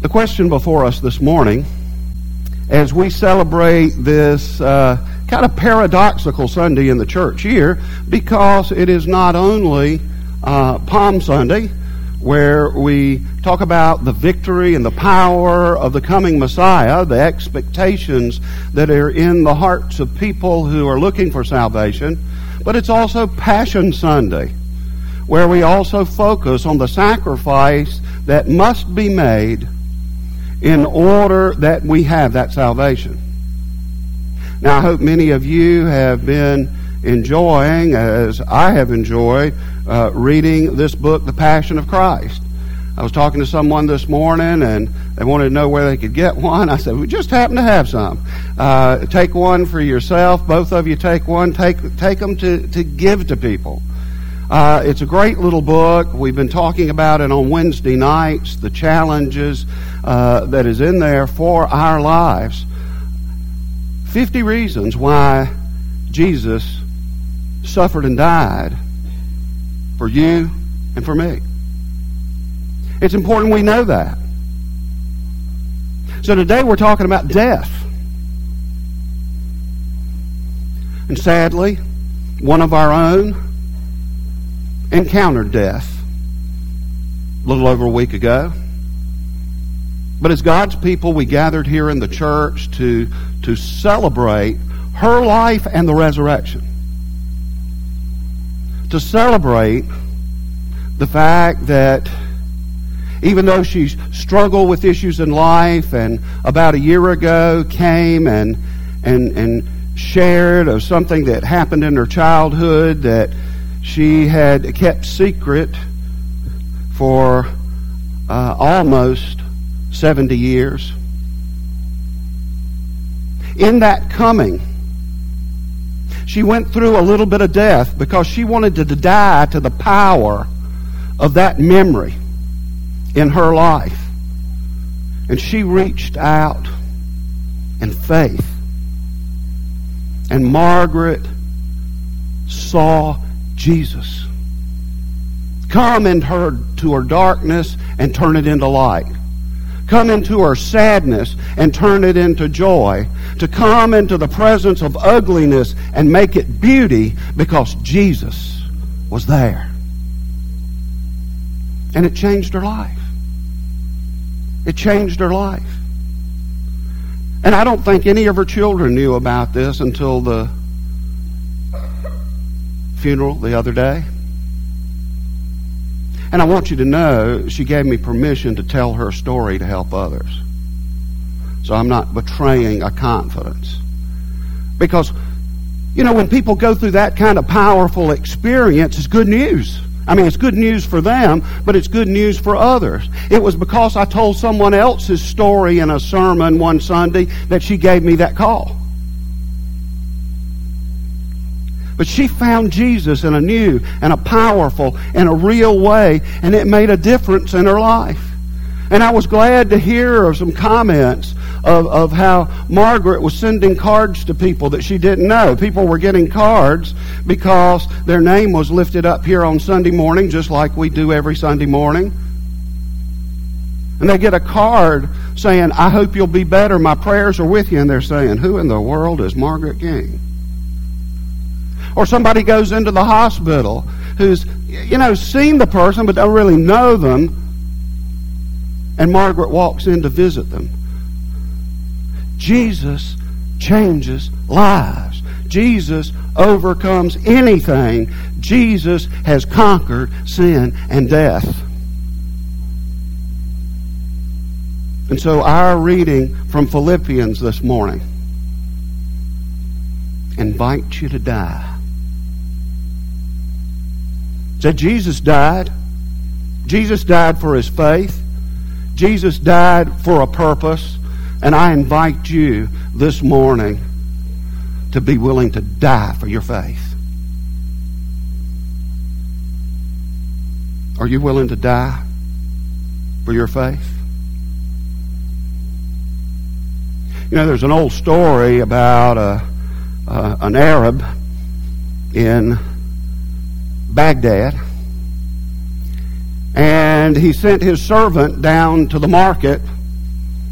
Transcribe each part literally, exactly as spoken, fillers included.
The question before us this morning, as we celebrate this uh, kind of paradoxical Sunday in the church year, because it is not only uh, Palm Sunday, where we talk about the victory and the power of the coming Messiah, the expectations that are in the hearts of people who are looking for salvation, but it's also Passion Sunday, where we also focus on the sacrifice that must be made in order that we have that salvation. Now, I hope many of you have been enjoying, as I have enjoyed, uh, reading this book, The Passion of Christ. I was talking to someone this morning, and they wanted to know where they could get one. I said, we just happen to have some. Uh, take one for yourself. Both of you take one. Take take them to, to give to people. Uh, it's a great little book. We've been talking about it on Wednesday nights, the challenges uh, that is in there for our lives. fifty reasons why Jesus suffered and died for you and for me. It's important we know that. So today we're talking about death. And sadly, one of our own encountered death a little over a week ago. But as God's people, we gathered here in the church to, to celebrate her life and the resurrection. To celebrate the fact that even though she's struggled with issues in life, and about a year ago came and and and shared of something that happened in her childhood that she had kept secret for uh, almost seventy years. In that coming, she went through a little bit of death because she wanted to die to the power of that memory in her life. And she reached out in faith. And Margaret saw Jesus come into her, to her darkness and turn it into light. Come into her sadness and turn it into joy. To come into the presence of ugliness and make it beauty because Jesus was there. And it changed her life. It changed her life. And I don't think any of her children knew about this until the funeral the other day. And I want you to know she gave me permission to tell her story to help others. So I'm not betraying a confidence. Because, you know, when people go through that kind of powerful experience, it's good news. I mean, it's good news for them, but it's good news for others. It was because I told someone else's story in a sermon one Sunday that she gave me that call. But she found Jesus in a new and a powerful and a real way, and it made a difference in her life. And I was glad to hear of some comments of, of how Margaret was sending cards to people that she didn't know. People were getting cards because their name was lifted up here on Sunday morning, just like we do every Sunday morning. And they get a card saying, I hope you'll be better. My prayers are with you. And they're saying, who in the world is Margaret King? Or somebody goes into the hospital who's, you know, seen the person but don't really know them. And Margaret walks in to visit them. Jesus changes lives. Jesus overcomes anything. Jesus has conquered sin and death. And so our reading from Philippians this morning invites you to die. Said Jesus died. Jesus died for his faith. Jesus died for a purpose. And I invite you this morning to be willing to die for your faith. Are you willing to die for your faith? You know, there's an old story about a, uh, an Arab in Baghdad, and he sent his servant down to the market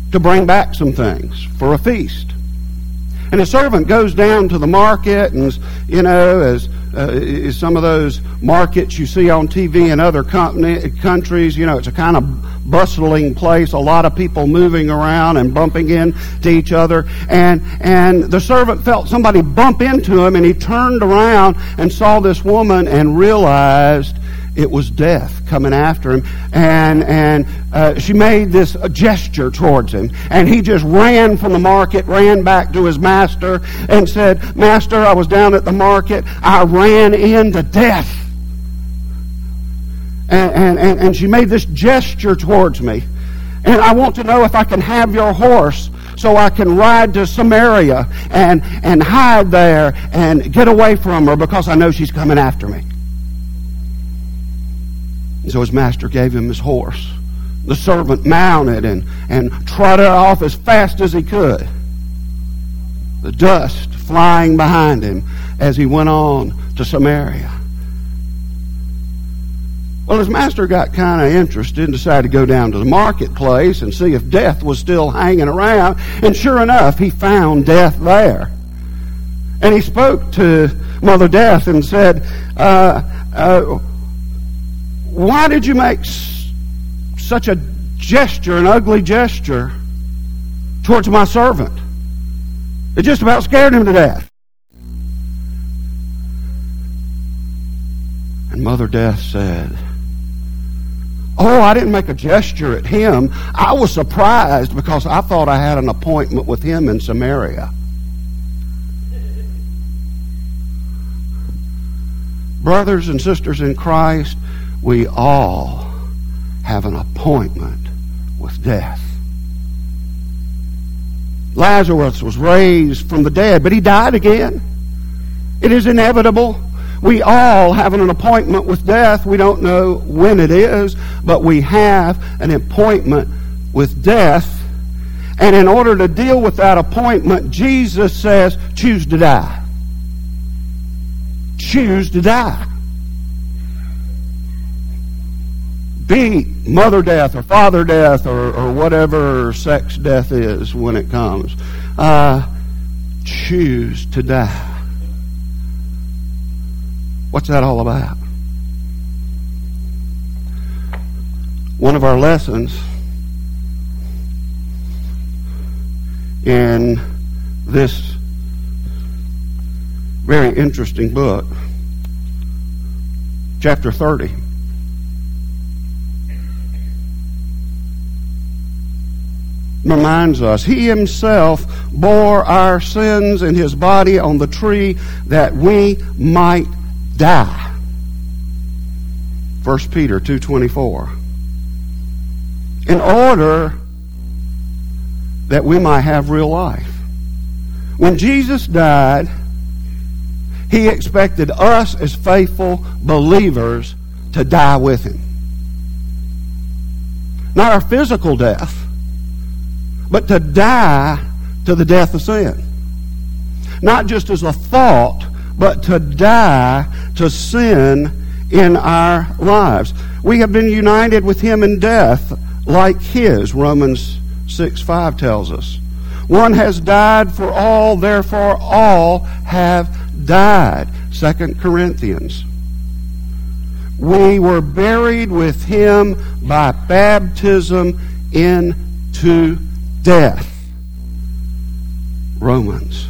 to bring back some things for a feast. And a servant goes down to the market, and, you know, as uh, some of those markets you see on T V in other company, countries, you know, it's a kind of bustling place, a lot of people moving around and bumping into each other. And, and the servant felt somebody bump into him, and he turned around and saw this woman and realized it was death coming after him. And and uh, she made this gesture towards him. And he just ran from the market, ran back to his master, and said, "Master, I was down at the market. I ran into death." And, and, and, and she made this gesture towards me. "And I want to know if I can have your horse so I can ride to Samaria and, and hide there and get away from her, because I know she's coming after me." So his master gave him his horse. The servant mounted and, and trotted off as fast as he could, the dust flying behind him as he went on to Samaria. Well, his master got kind of interested and decided to go down to the marketplace and see if death was still hanging around. And sure enough, he found death there. And he spoke to Mother Death and said, uh, uh, "Why did you make s- such a gesture, an ugly gesture, towards my servant? It just about scared him to death." And Mother Death said, "Oh, I didn't make a gesture at him. I was surprised because I thought I had an appointment with him in Samaria." Brothers and sisters in Christ, we all have an appointment with death. Lazarus was raised from the dead, but he died again. It is inevitable. We all have an appointment with death. We don't know when it is, but we have an appointment with death. And in order to deal with that appointment, Jesus says, choose to die. Choose to die. Be mother death or father death or, or whatever sex death is when it comes. Uh, choose to die. What's that all about? One of our lessons in this very interesting book, chapter thirty, reminds us, He Himself bore our sins in His body on the tree that we might die. First Peter two twenty-four. In order that we might have real life. When Jesus died, He expected us as faithful believers to die with Him. Not our physical death, but to die to the death of sin. Not just as a thought, but to die to sin in our lives. We have been united with Him in death like His, Romans six five tells us. One has died for all, therefore all have died. Second Corinthians. We were buried with Him by baptism into death. Romans.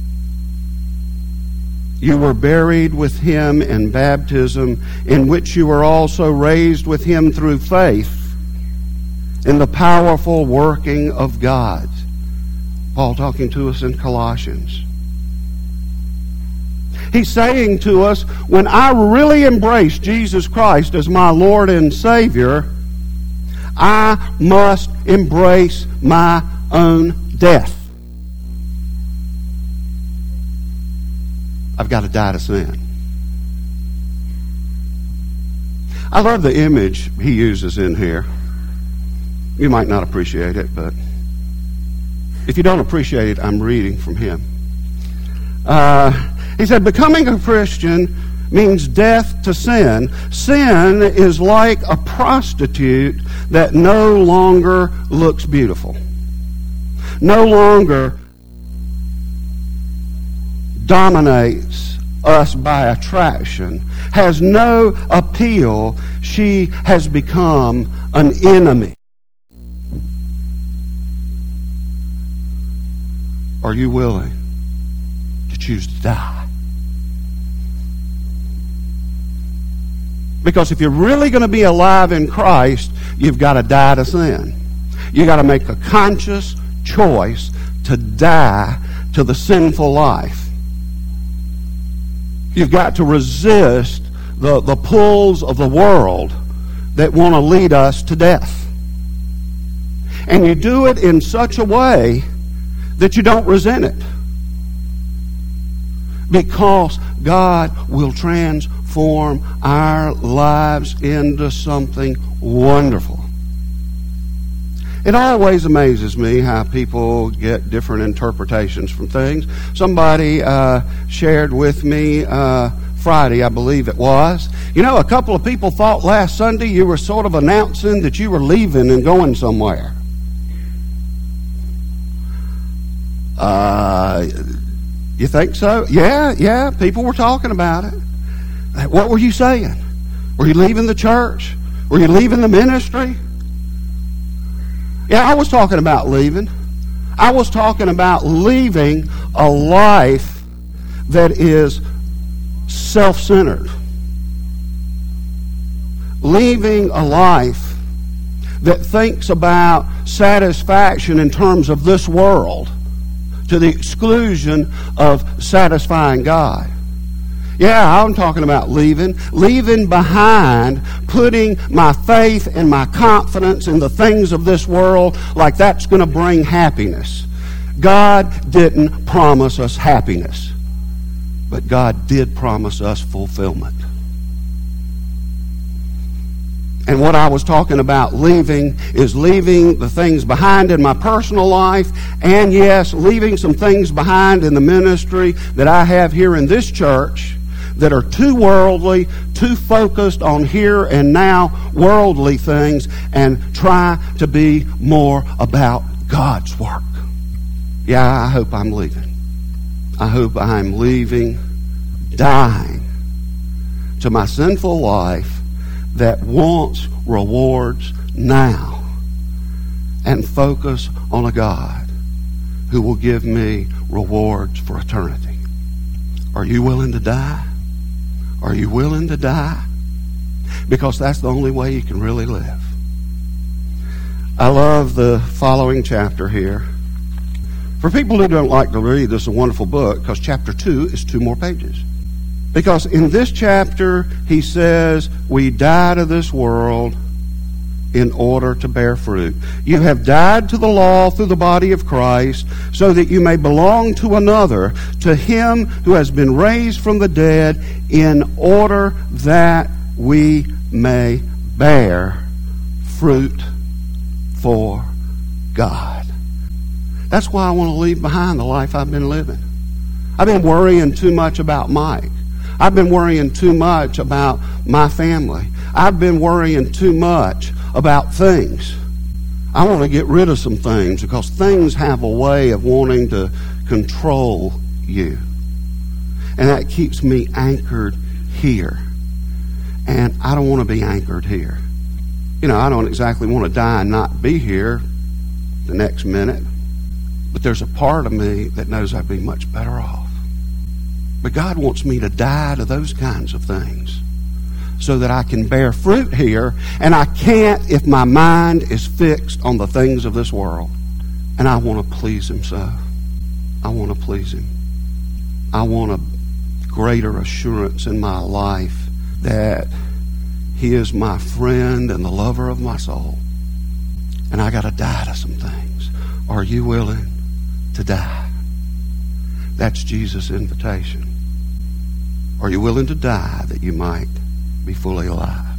You were buried with Him in baptism, in which you were also raised with Him through faith in the powerful working of God. Paul talking to us in Colossians. He's saying to us, when I really embrace Jesus Christ as my Lord and Savior, I must embrace my own death. I've got to die to sin. I love the image he uses in here. You might not appreciate it, but if you don't appreciate it, I'm reading from him. Uh, he said, becoming a Christian means death to sin. Sin is like a prostitute that no longer looks beautiful. no longer dominates us by attraction, has no appeal. She has become an enemy. Are you willing to choose to die? Because if you're really going to be alive in Christ, you've got to die to sin. You've got to make a conscious choice to die to the sinful life. You've got to resist the, the pulls of the world that want to lead us to death. And you do it in such a way that you don't resent it. Because God will transform our lives into something wonderful. It always amazes me how people get different interpretations from things. Somebody uh, shared with me uh, Friday, I believe it was. You know, a couple of people thought last Sunday you were sort of announcing that you were leaving and going somewhere. Uh, you think so? Yeah, yeah, people were talking about it. What were you saying? Were you leaving the church? Were you leaving the ministry? Yeah, I was talking about leaving. I was talking about leaving a life that is self-centered. Leaving a life that thinks about satisfaction in terms of this world to the exclusion of satisfying God. Yeah, I'm talking about leaving. Leaving behind, putting my faith and my confidence in the things of this world like that's going to bring happiness. God didn't promise us happiness, but God did promise us fulfillment. And what I was talking about leaving is leaving the things behind in my personal life, and yes, leaving some things behind in the ministry that I have here in this church that are too worldly, too focused on here and now worldly things, and try to be more about God's work. Yeah, I hope I'm leaving. I hope I'm leaving, dying to my sinful life that wants rewards now, and focus on a God who will give me rewards for eternity. Are you willing to die? Are you willing to die? Because that's the only way you can really live. I love the following chapter here. For people who don't like to read, this is a wonderful book because chapter two is two more pages. Because in this chapter, he says, we die to this world in order to bear fruit. You have died to the law through the body of Christ, so that you may belong to another, to him who has been raised from the dead, in order that we may bear fruit for God. That's why I want to leave behind the life I've been living. I've been worrying too much about Mike. I've been worrying too much about my family. I've been worrying too much about things. I want to get rid of some things because things have a way of wanting to control you. And that keeps me anchored here. And I don't want to be anchored here. You know, I don't exactly want to die and not be here the next minute. But there's a part of me that knows I'd be much better off. But God wants me to die to those kinds of things so that I can bear fruit here, and I can't if my mind is fixed on the things of this world. And I want to please him so. I want to please him. I want a greater assurance in my life that he is my friend and the lover of my soul. And I got to die to some things. Are you willing to die? That's Jesus' invitation. Are you willing to die that you might be fully alive?